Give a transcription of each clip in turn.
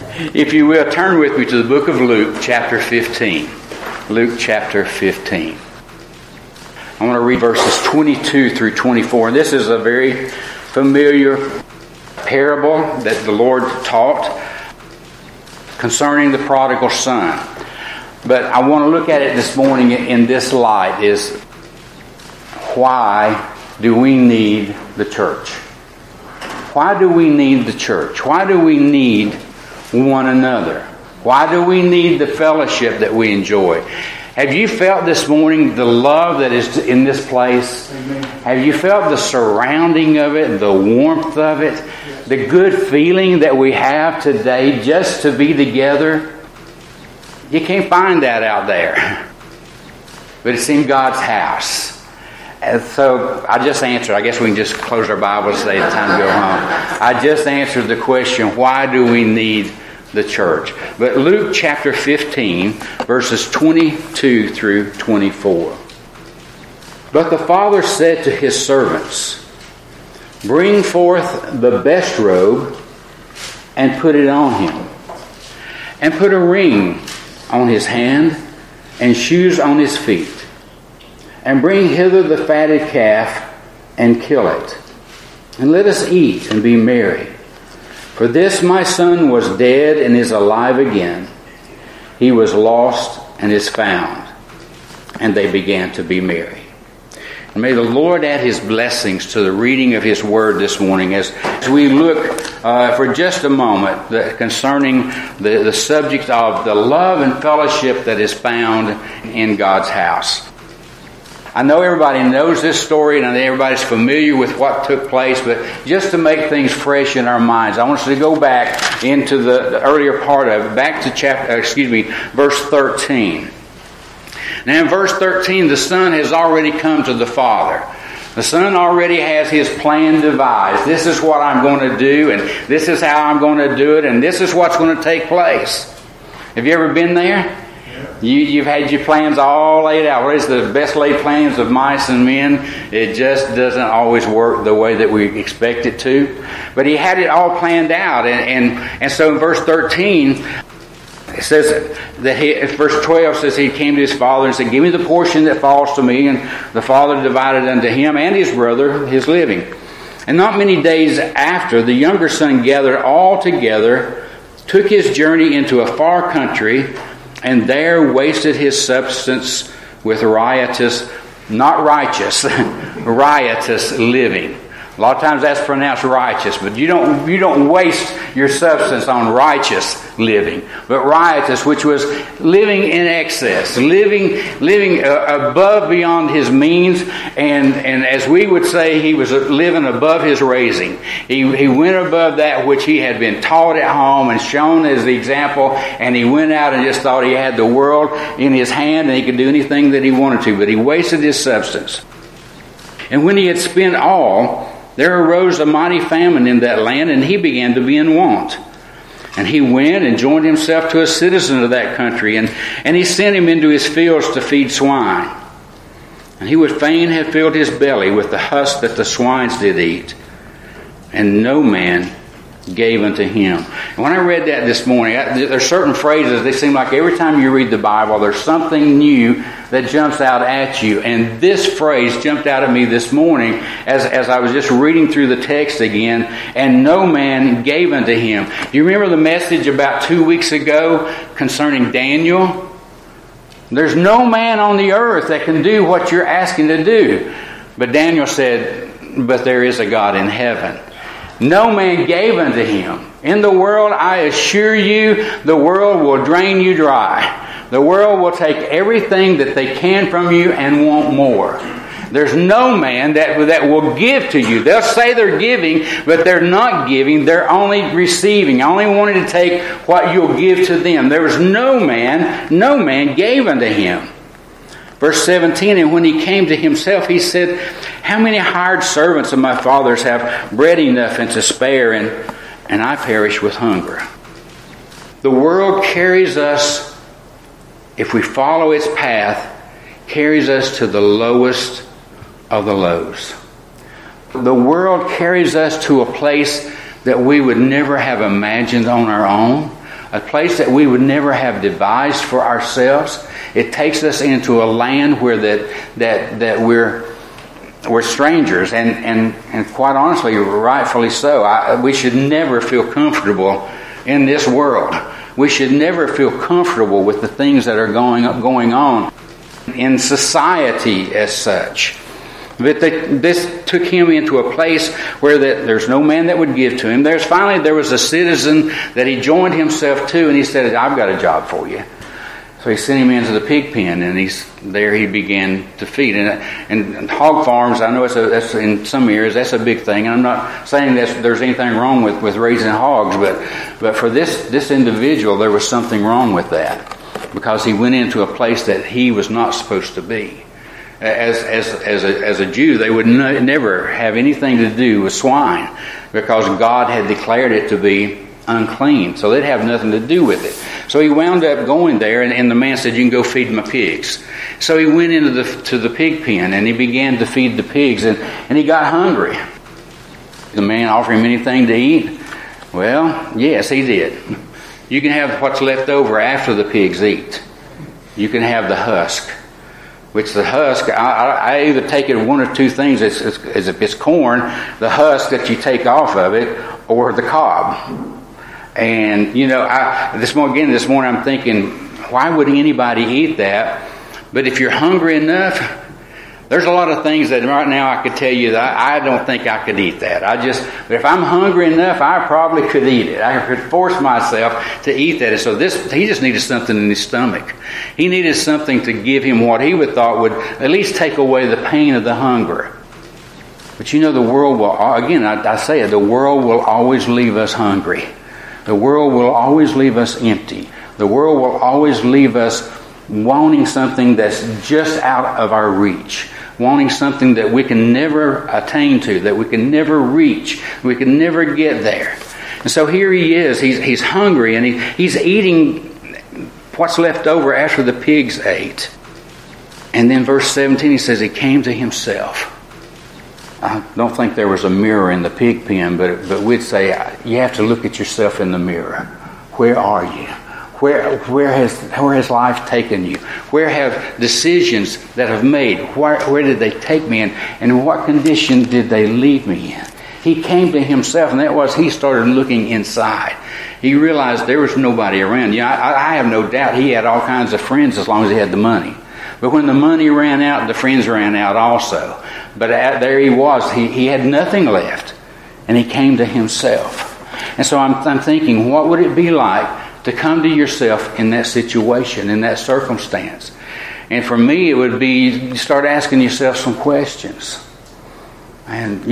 If you will, turn with me to the book of Luke, chapter 15. Luke, chapter 15. I want to read verses 22 through 24. And this is a very familiar parable that the Lord taught concerning the prodigal son. But I want to look at it this morning in this light, is why do we need the church? Why do we need the church? Why do we need one another? Why do we need the fellowship that we enjoy? Have you felt this morning the love that is in this place? Amen. Have you felt the surrounding of it, the warmth of it, the good feeling that we have today just to be together? You can't find that out there. But it's in God's house. And so I just answered. I guess we can just close our Bibles and say it's time to go home. I just answered the question, why do we need the church? But Luke chapter 15, verses 22 through 24. But the father said to his servants, "Bring forth the best robe and put it on him, and put a ring on his hand and shoes on his feet. And bring hither the fatted calf, and kill it. And let us eat and be merry. For this my son was dead and is alive again. He was lost and is found." And they began to be merry. And may the Lord add His blessings to the reading of His Word this morning as we look for just a moment concerning the subject of the love and fellowship that is found in God's house. I know everybody knows this story and everybody's familiar with what took place, but just to make things fresh in our minds, I want us to go back into the earlier part of it, back to verse 13. Now in verse 13, the son has already come to the father. The son already has his plan devised. This is what I'm going to do, and this is how I'm going to do it, and this is what's going to take place. Have you ever been there? You've had your plans all laid out. What is the best laid plans of mice and men? It just doesn't always work the way that we expect it to. But he had it all planned out. And so in verse 13, it says that verse 12 says he came to his father and said, "Give me the portion that falls to me." And the father divided unto him and his brother his living. And not many days after, the younger son gathered all together, took his journey into a far country, and there wasted his substance with riotous, not righteous, riotous living. A lot of times that's pronounced righteous, but you don't waste your substance on righteous living, but riotous, which was living in excess, living above beyond his means, and as we would say, he was living above his raising. He went above that which he had been taught at home and shown as the example, and he went out and just thought he had the world in his hand and he could do anything that he wanted to, but he wasted his substance. And when he had spent all, there arose a mighty famine in that land, and he began to be in want. And he went and joined himself to a citizen of that country, and he sent him into his fields to feed swine. And he would fain have filled his belly with the husk that the swines did eat. And no man gave unto him. And when I read that this morning, there's certain phrases, they seem like every time you read the Bible, there's something new that jumps out at you. And this phrase jumped out at me this morning as I was just reading through the text again. And no man gave unto him. Do you remember the message about 2 weeks ago concerning Daniel? There's no man on the earth that can do what you're asking to do. But Daniel said, but there is a God in heaven. No man gave unto him. In the world, I assure you, the world will drain you dry. The world will take everything that they can from you and want more. There's no man that will give to you. They'll say they're giving, but they're not giving. They're only receiving, only wanting to take what you'll give to them. There was no man gave unto him. Verse 17, and when he came to himself, he said, "How many hired servants of my father's have bread enough and to spare, and I perish with hunger?" The world carries us, if we follow its path, carries us to the lowest of the lows. The world carries us to a place that we would never have imagined on our own. a place that we would never have devised for ourselves. It takes us into a land where that we're strangers, and quite honestly, rightfully so. We should never feel comfortable in this world. We should never feel comfortable with the things that are going on in society as such. But this took him into a place where there's no man that would give to him. There was a citizen that he joined himself to, and he said, "I've got a job for you." So he sent him into the pig pen, and he began to feed. And hog farms, I know that's in some areas that's a big thing. And I'm not saying that there's anything wrong with raising hogs, but for this individual, there was something wrong with that, because he went into a place that he was not supposed to be. As a Jew, they would never have anything to do with swine, because God had declared it to be unclean. So they'd have nothing to do with it. So he wound up going there, and the man said, "You can go feed my pigs." So he went into the pig pen, and he began to feed the pigs, and he got hungry. The man offered him anything to eat? Well, yes, he did. You can have what's left over after the pigs eat. You can have the husk. Which the husk, I either take it one or two things. As if it's corn, the husk that you take off of it, or the cob. And this morning I'm thinking, why would anybody eat that? But if you're hungry enough, there's a lot of things that right now I could tell you that I don't think I could eat that. But if I'm hungry enough, I probably could eat it. I could force myself to eat that. And so he just needed something in his stomach. He needed something to give him what he would thought would at least take away the pain of the hunger. But the world will, again, I say it, the world will always leave us hungry. The world will always leave us empty. The world will always leave us wanting something that's just out of our reach. Wanting something that we can never attain to, that we can never reach, we can never get there. And so here he is, he's hungry, and he's eating what's left over after the pigs ate. And then verse 17, he says he came to himself. I don't think there was a mirror in the pig pen, but we'd say you have to look at yourself in the mirror. Where are you? Where has life taken you? Where have decisions that have made? Where did they take me in? And in what condition did they leave me in? He came to himself, and that was he started looking inside. He realized there was nobody around. I have no doubt he had all kinds of friends as long as he had the money. But when the money ran out, the friends ran out also. But there he was. He had nothing left, and he came to himself. And so I'm thinking, what would it be like to come to yourself in that situation, in that circumstance? And for me, it would be you start asking yourself some questions. And,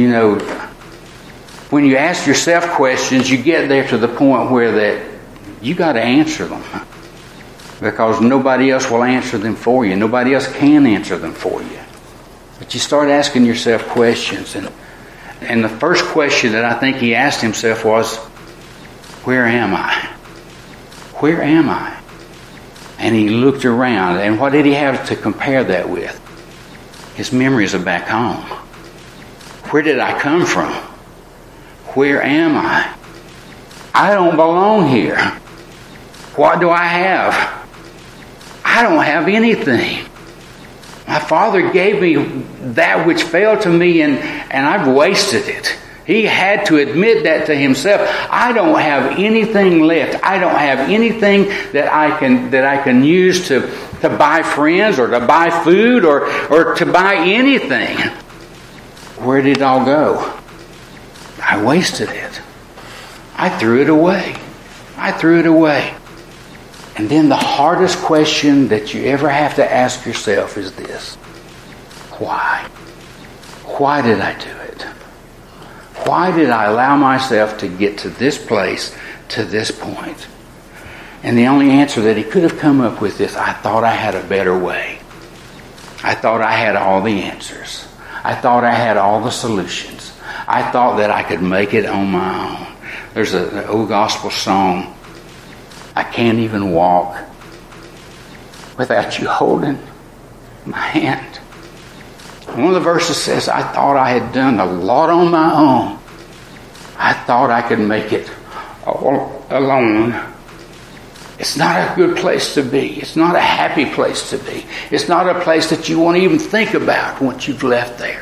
when you ask yourself questions, you get there to the point where that you got to answer them. Because nobody else will answer them for you. Nobody else can answer them for you. But you start asking yourself questions. And the first question that I think he asked himself was, where am I? Where am I? And he looked around, and what did he have to compare that with? His memories of back home. Where did I come from? Where am I? I don't belong here. What do I have? I don't have anything. My father gave me that which fell to me, and I've wasted it. He had to admit that to himself. I don't have anything left. I don't have anything that I can use to buy friends, or to buy food, or to buy anything. Where did it all go? I wasted it. I threw it away. I threw it away. And then the hardest question that you ever have to ask yourself is this: why? Why did I do it? Why did I allow myself to get to this place, to this point? And the only answer that he could have come up with is, I thought I had a better way. I thought I had all the answers. I thought I had all the solutions. I thought that I could make it on my own. There's an old gospel song, I can't even walk without you holding my hand. One of the verses says, I thought I had done a lot on my own. I thought I could make it all alone. It's not a good place to be. It's not a happy place to be. It's not a place that you want to even think about once you've left there.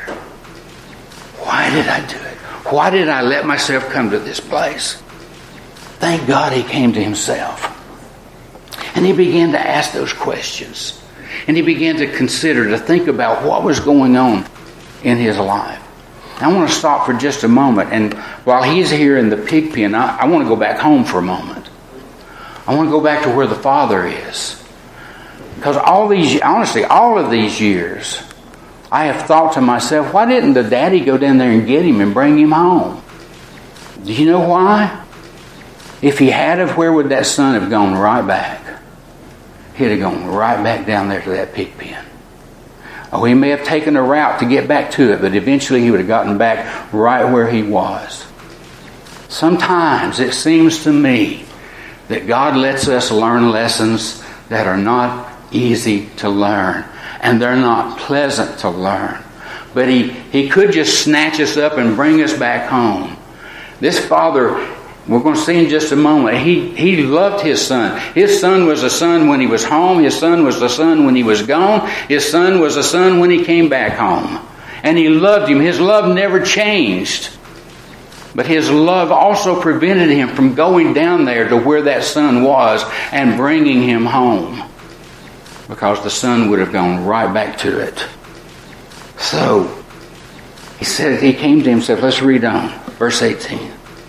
Why did I do it? Why did I let myself come to this place? Thank God he came to himself. And he began to ask those questions. And he began to consider, to think about what was going on in his life. I want to stop for just a moment. And while he's here in the pig pen, I want to go back home for a moment. I want to go back to where the Father is. Because all of these years, I have thought to myself, why didn't the daddy go down there and get him and bring him home? Do you know why? If he had of, where would that son have gone? Right back. He'd have gone right back down there to that pig pen. Oh, he may have taken a route to get back to it, but eventually he would have gotten back right where he was. Sometimes it seems to me that God lets us learn lessons that are not easy to learn, and they're not pleasant to learn. But He could just snatch us up and bring us back home. This Father, we're going to see in just a moment, He loved His Son. His Son was a son when He was home. His Son was a son when He was gone. His Son was a son when He came back home. And He loved Him. His love never changed. But His love also prevented Him from going down there to where that son was and bringing him home. Because the son would have gone right back to it. So, He said, He came to Himself. Let's read on. Verse 18.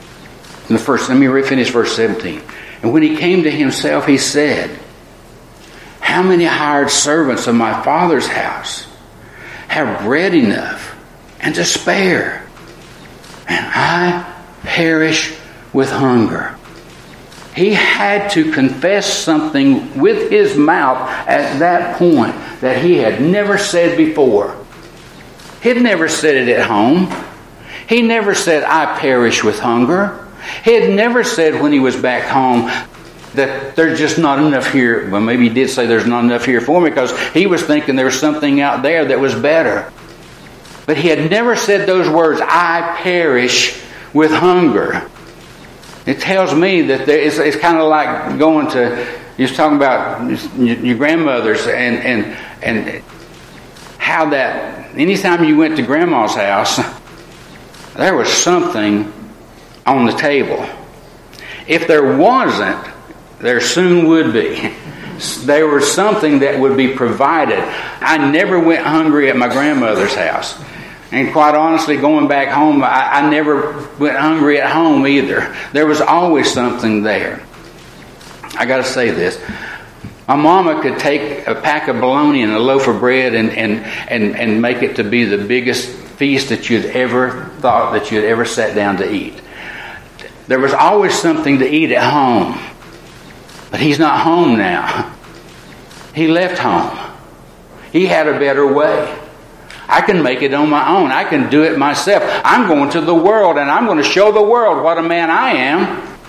Let me finish verse 17. And when He came to Himself, He said, how many hired servants of my Father's house have bread enough and to spare? And I perish with hunger. He had to confess something with his mouth at that point that he had never said before. He'd never said it at home. He never said, I perish with hunger. He had never said when he was back home that there's just not enough here. Well, maybe he did say there's not enough here for me because he was thinking there was something out there that was better. But he had never said those words, I perish with hunger. It tells me that it's kind of like going to, you was talking about your grandmothers and how that anytime you went to grandma's house, there was something on the table. If there wasn't, there soon would be. There was something that would be provided. I never went hungry at my grandmother's house. And quite honestly, going back home, I never went hungry at home either. There was always something there. I got to say this. My mama could take a pack of bologna and a loaf of bread and make it to be the biggest feast that you'd ever thought that you'd ever sat down to eat. There was always something to eat at home. But He's not home now. He left home. He had a better way. I can make it on my own. I can do it myself. I'm going to the world and I'm going to show the world what a man I am.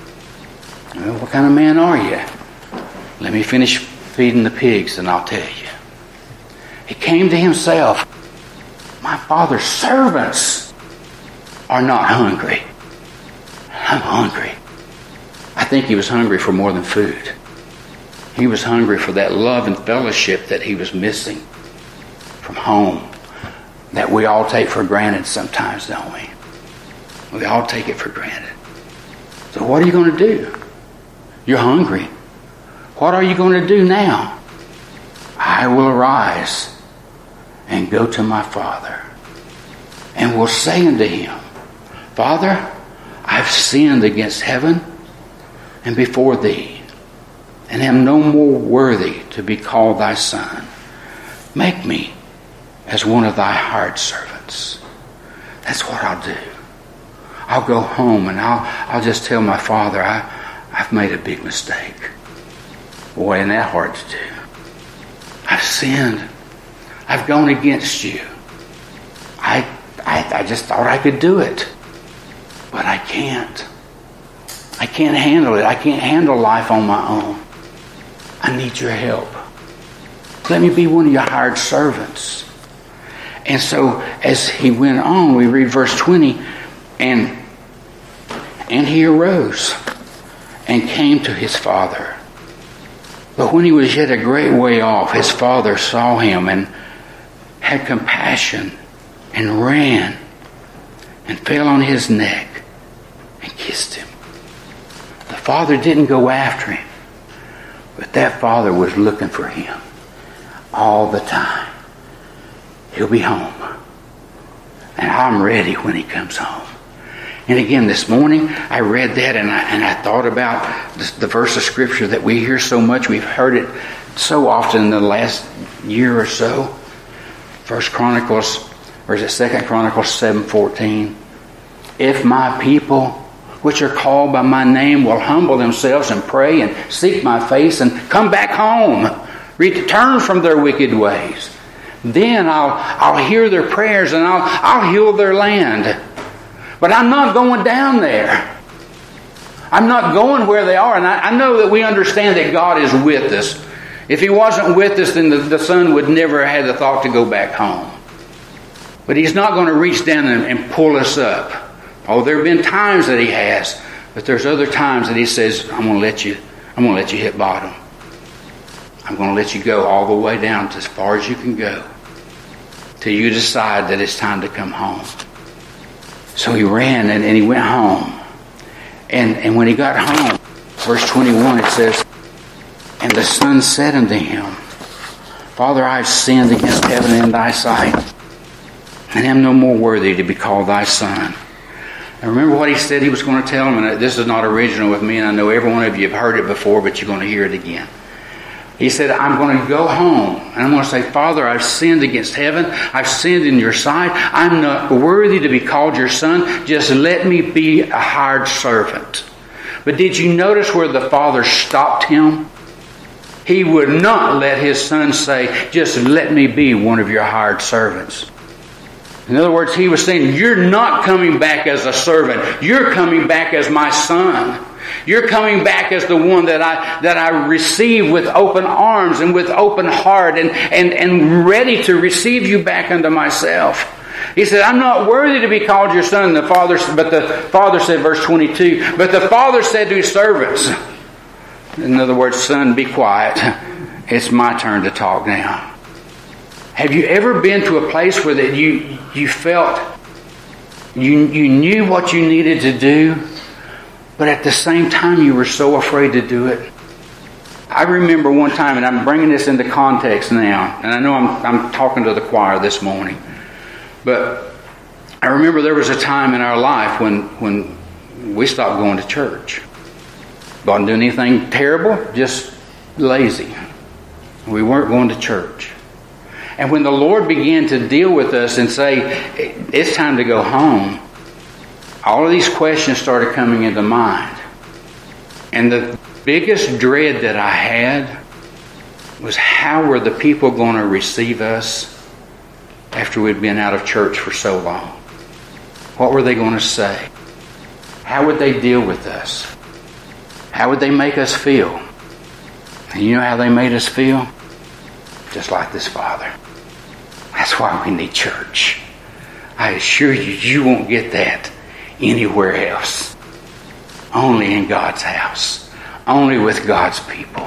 Well, what kind of man are you? Let me finish feeding the pigs and I'll tell you. He came to Himself. My Father's servants are not hungry. I'm hungry. I think He was hungry for more than food. He was hungry for that love and fellowship that he was missing from home. That we all take for granted sometimes, don't we? We all take it for granted. So what are you going to do? You're hungry. What are you going to do now? I will arise and go to my Father and will say unto Him, Father, I've sinned against heaven and before Thee, and am no more worthy to be called Thy son. Make me as one of Thy hired servants. That's what I'll do. I'll go home and I'll just tell my Father, I've made a big mistake. Boy, ain't that hard to do. I've sinned. I've gone against You. I just thought I could do it. But I can't. I can't handle it. I can't handle life on my own. I need Your help. Let me be one of Your hired servants. And so as he went on, we read verse 20, and he arose and came to his father But when he was yet a great way off, his father saw him and had compassion and ran and fell on his neck and kissed him. The father didn't go after him, but that father was looking for him all the time. He'll be home. And I'm ready when he comes home. And again, this morning, I read that and I thought about the verse of Scripture that we hear so much. We've heard it so often in the last year or so. 1 Chronicles, or is it 2 Chronicles 7:14? If my people, which are called by my name, will humble themselves and pray and seek my face and come back home, return from their wicked ways, then I'll hear their prayers and I'll heal their land. But I'm not going down there. I'm not going where they are. And I know that we understand that God is with us. If He wasn't with us, then the son would never have had the thought to go back home. But He's not going to reach down and pull us up. Oh, there have been times that He has. But there's other times that He says, I'm going to let you hit bottom. I'm going to let you go all the way down to as far as you can go, till you decide that it's time to come home. So he ran and he went home. And when he got home, verse 21, it says, and the son said unto him, Father, I have sinned against heaven and in thy sight, and am no more worthy to be called thy son. And remember what he said he was going to tell him? And this is not original with me, and I know every one of you have heard it before, but you're going to hear it again. He said, I'm going to go home and I'm going to say, Father, I've sinned against heaven. I've sinned in your sight. I'm not worthy to be called your son. Just let me be a hired servant. But did you notice where the father stopped him? He would not let his son say, just let me be one of your hired servants. In other words, he was saying, you're not coming back as a servant. You're coming back as my son. You're coming back as the one that I receive with open arms and with open heart and ready to receive you back unto myself. He said, I'm not worthy to be called your son. But the father said, verse 22, but the father said to his servants, in other words, son, be quiet. It's my turn to talk now. Have you ever been to a place where that you felt you knew what you needed to do, but at the same time, you were so afraid to do it? I remember one time, and I'm bringing this into context now, and I know I'm talking to the choir this morning, but I remember there was a time in our life when we stopped going to church. Wasn't doing anything terrible, just lazy. We weren't going to church. And when the Lord began to deal with us and say, it's time to go home, all of these questions started coming into mind. And the biggest dread that I had was, how were the people going to receive us after we'd been out of church for so long? What were they going to say? How would they deal with us? How would they make us feel? And you know how they made us feel? Just like this father. That's why we need church. I assure you, you won't get that anywhere else. Only in God's house. Only with God's people.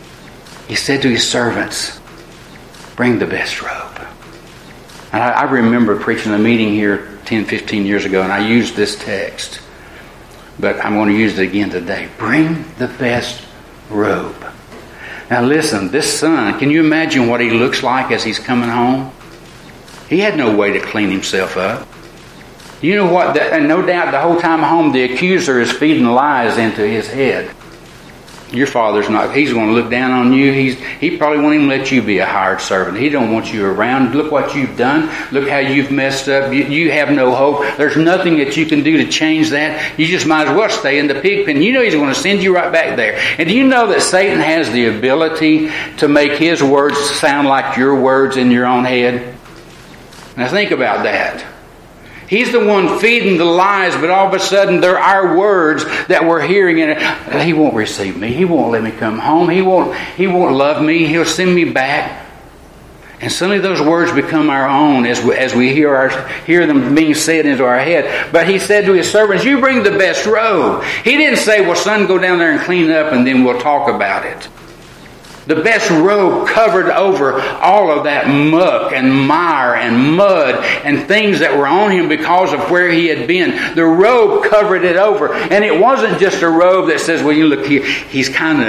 He said to his servants, bring the best robe. And I remember preaching a meeting here 10, 15 years ago, and I used this text. But I'm going to use it again today. Bring the best robe. Now listen, this son, can you imagine what he looks like as he's coming home? He had no way to clean himself up. You know what? And no doubt the whole time home, the accuser is feeding lies into his head. Your father's not, he's going to look down on you. He probably won't even let you be a hired servant. He don't want you around. Look what you've done. Look how you've messed up. You have no hope. There's nothing that you can do to change that. You just might as well stay in the pig pen. You know he's going to send you right back there. And do you know that Satan has the ability to make his words sound like your words in your own head? Now think about that. He's the one feeding the lies, but all of a sudden they're our words that we're hearing. And he won't receive me. He won't let me come home. He won't love me. He'll send me back. And suddenly those words become our own as we hear them being said into our head. But he said to his servants, you bring the best robe. He didn't say, well, son, go down there and clean up and then we'll talk about it. The best robe covered over all of that muck and mire and mud and things that were on him because of where he had been. The robe covered it over. And it wasn't just a robe that says, well, you look here, he's kind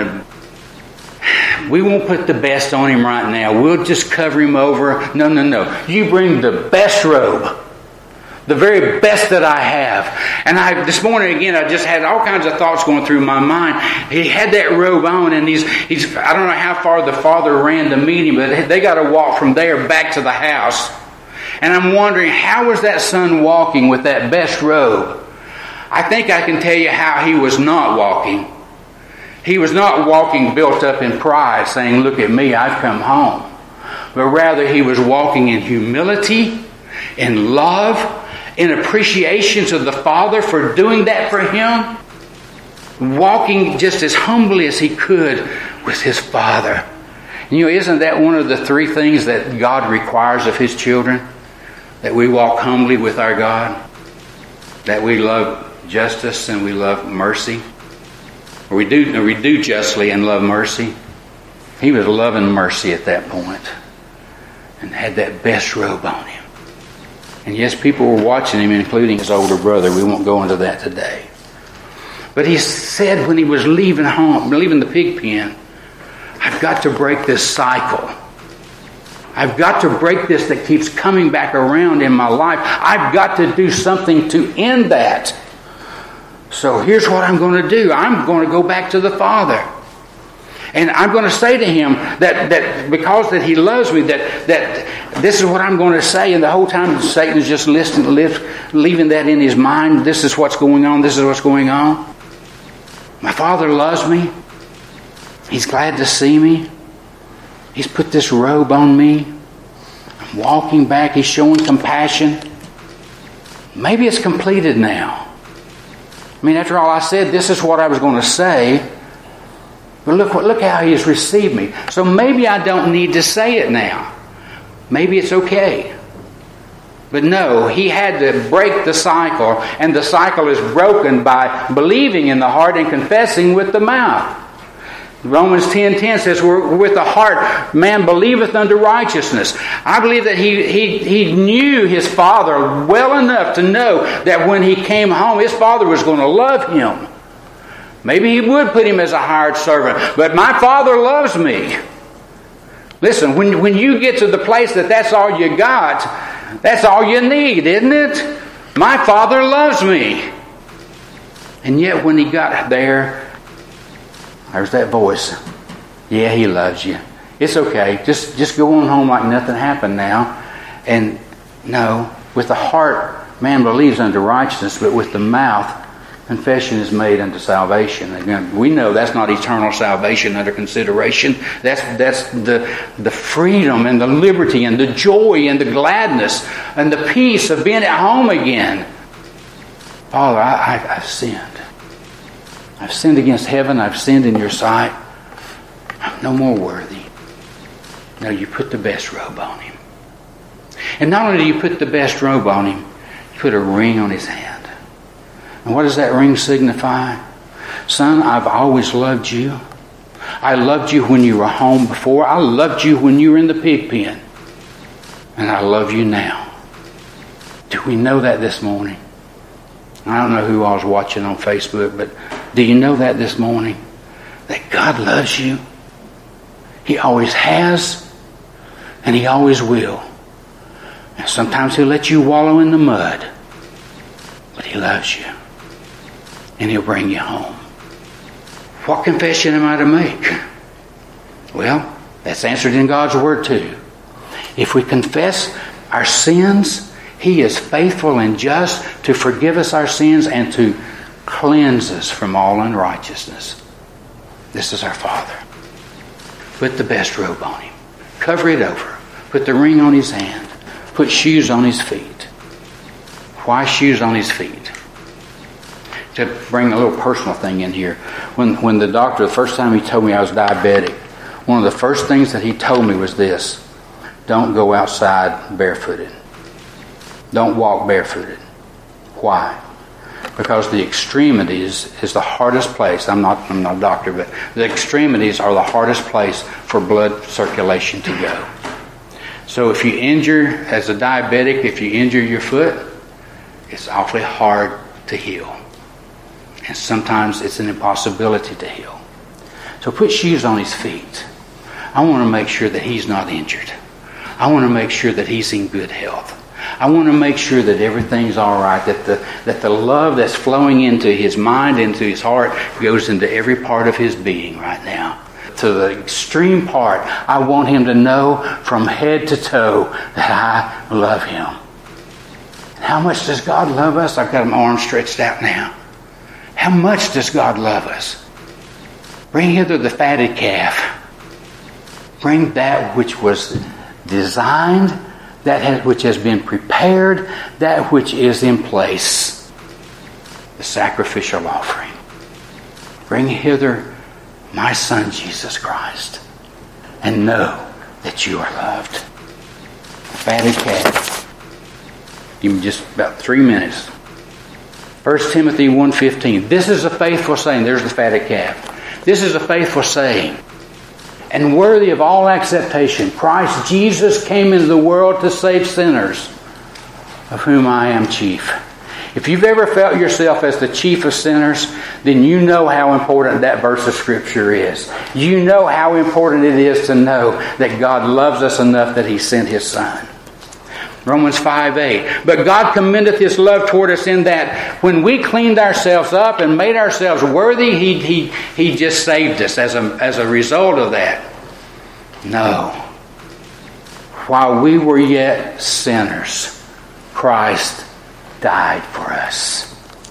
of, we won't put the best on him right now. We'll just cover him over. No. You bring the best robe. The very best that I have. And this morning again, I just had all kinds of thoughts going through my mind. He had that robe on, and he's I don't know how far the father ran to meet him, but they got to walk from there back to the house. And I'm wondering, how was that son walking with that best robe? I think I can tell you how he was not walking. He was not walking built up in pride, saying, look at me, I've come home. But rather, he was walking in humility, in love, in appreciation to the Father for doing that for him, walking just as humbly as he could with his Father. You know, isn't that one of the three things that God requires of his children? That we walk humbly with our God, that we love justice and we love mercy, or we do justly and love mercy. He was loving mercy at that point and had that best robe on him. And yes, people were watching him, including his older brother. We won't go into that today. But he said when he was leaving home, leaving the pig pen, I've got to break this cycle. I've got to break this that keeps coming back around in my life. I've got to do something to end that. So here's what I'm going to do. I'm going to go back to the Father. And I'm going to say to him that because that he loves me, that this is what I'm going to say. And the whole time Satan is just leaving that in his mind. This is what's going on. This is what's going on. My Father loves me. He's glad to see me. He's put this robe on me. I'm walking back. He's showing compassion. Maybe it's completed now. I mean, after all I said, this is what I was going to say. But look how he has received me. So maybe I don't need to say it now. Maybe it's okay. But no, he had to break the cycle. And the cycle is broken by believing in the heart and confessing with the mouth. Romans 10:10 says, with the heart man believeth unto righteousness. I believe that he knew his father well enough to know that when he came home, his father was going to love him. Maybe he would put him as a hired servant. But my Father loves me. Listen, when you get to the place that's all you got, that's all you need, isn't it? My Father loves me. And yet when he got there, there's that voice. Yeah, he loves you. It's okay. Just go on home like nothing happened now. And no, with the heart man believes unto righteousness, but with the mouth confession is made unto salvation. Again, we know that's not eternal salvation under consideration. That's the freedom and the liberty and the joy and the gladness and the peace of being at home again. Father, I've sinned. I've sinned against heaven. I've sinned in your sight. I'm no more worthy. No, you put the best robe on him. And not only do you put the best robe on him, you put a ring on his hand. And what does that ring signify? Son, I've always loved you. I loved you when you were home before. I loved you when you were in the pig pen. And I love you now. Do we know that this morning? I don't know who I was watching on Facebook, but do you know that this morning? That God loves you. He always has, and He always will. And sometimes He'll let you wallow in the mud, but He loves you. And He'll bring you home. What confession am I to make? Well, that's answered in God's Word too. If we confess our sins, He is faithful and just to forgive us our sins and to cleanse us from all unrighteousness. This is our Father. Put the best robe on Him. Cover it over. Put the ring on His hand. Put shoes on His feet. Why shoes on His feet? To bring a little personal thing in here. When the doctor, the first time he told me I was diabetic, one of the first things that he told me was this: don't go outside barefooted. Don't walk barefooted. Why? because the extremities is the hardest place. I'm not a doctor, but the extremities are the hardest place for blood circulation to go. So if you injure, as a diabetic, if you injure your foot, it's awfully hard to heal. And sometimes it's an impossibility to heal. So put shoes on his feet. I want to make sure that he's not injured. I want to make sure that he's in good health. I want to make sure that everything's all right, that the love that's flowing into his mind, into his heart, goes into every part of his being right now. To the extreme part, I want him to know from head to toe that I love him. And how much does God love us? I've got my arms stretched out now. How much does God love us? Bring hither the fatted calf. Bring that which was designed, which has been prepared, that which is in place. The sacrificial offering. Bring hither my Son, Jesus Christ, and know that you are loved. Fatted calf. Give me just about 3 minutes. 1 Timothy 1:15. This is a faithful saying. There's the fatted calf. This is a faithful saying, and worthy of all acceptation. Christ Jesus came into the world to save sinners, of whom I am chief. If you've ever felt yourself as the chief of sinners, then you know how important that verse of Scripture is. You know how important it is to know that God loves us enough that He sent His Son. Romans 5:8. But God commendeth His love toward us in that when we cleaned ourselves up and made ourselves worthy, He just saved us as a result of that. No. While we were yet sinners, Christ died for us.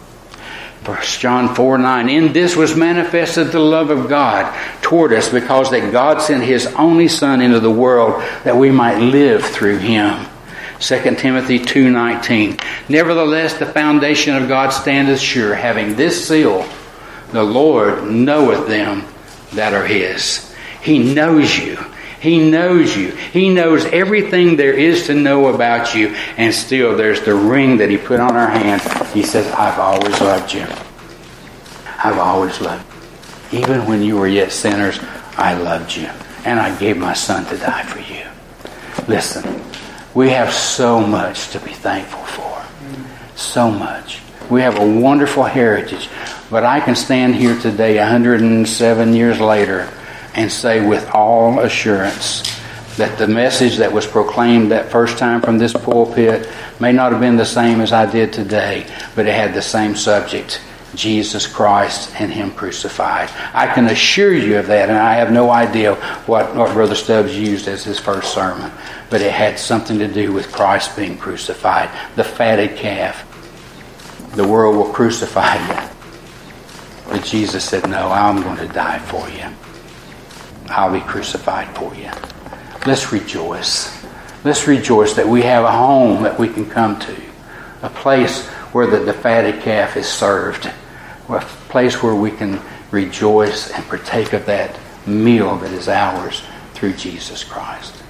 1 John 4:9. In this was manifested the love of God toward us, because that God sent His only Son into the world that we might live through Him. 2 Timothy 2:19. Nevertheless, the foundation of God standeth sure, having this seal, the Lord knoweth them that are His. He knows you. He knows you. He knows everything there is to know about you. And still there's the ring that He put on our hand. He says, I've always loved you. I've always loved you. Even when you were yet sinners, I loved you. And I gave my Son to die for you. Listen, we have so much to be thankful for. So much. We have a wonderful heritage. But I can stand here today, 107 years later, and say with all assurance that the message that was proclaimed that first time from this pulpit may not have been the same as I did today, but it had the same subject, Jesus Christ and Him crucified. I can assure you of that, and I have no idea what Brother Stubbs used as his first sermon, but it had something to do with Christ being crucified, the fatted calf. The world will crucify you. But Jesus said, no, I'm going to die for you. I'll be crucified for you. Let's rejoice. Let's rejoice that we have a home that we can come to. A place where the fatted calf is served. A place where we can rejoice and partake of that meal that is ours through Jesus Christ.